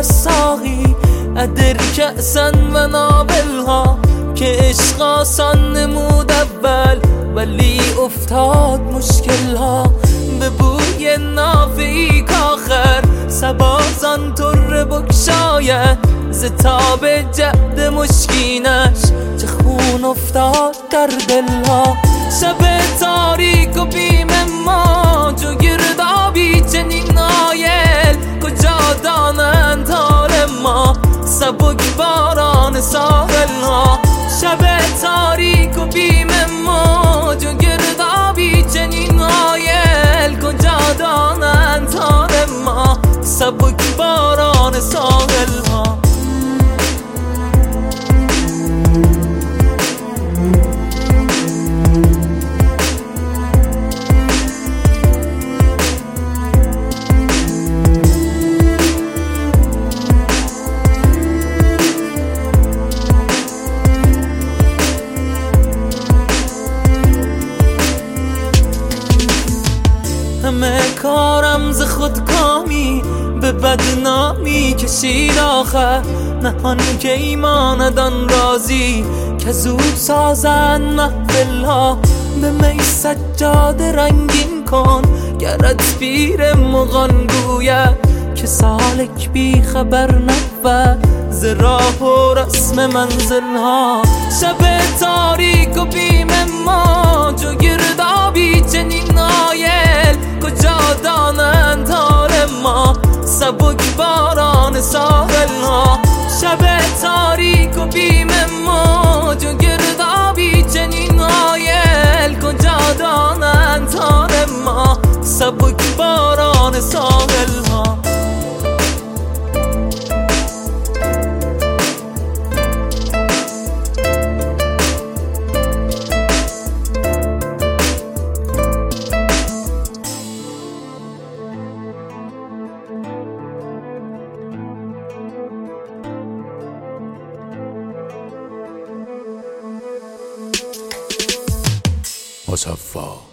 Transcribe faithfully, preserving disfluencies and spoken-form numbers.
ساقی ادر کأسن و نابلها که عشق آسان نمود اول ولی افتاد مشکلها به بوی نافی کاخر سبازان تر بکشاید ز تاب جعد مشکینش چه خون افتاد در دلها شب تاریک و بیم ما جو گردابی چنین نایل کجا دانند حال ما سبک باران ساحلها شب تاریک و بیم ما جو گردابی چنین نایل کجا دانند حال ما سبک باران ساحلها همه کارم ز خودکامی به بدنامی کشید آخر نهان که ایماندان رازی که زود سازن محفلها به می سجاده رنگین کن گرت پیر مغان گوید که سالک بی خبر نبود ز راه و رسم منزلها شب تاریک و بیم ما جو گردابی چنین نایل کجا دانند حال ما سبک باران ساحلها شب تاریک و بیم ما جو گردابی چنین نایل کجا دانند حال ما سبک باران ساحلها مصفا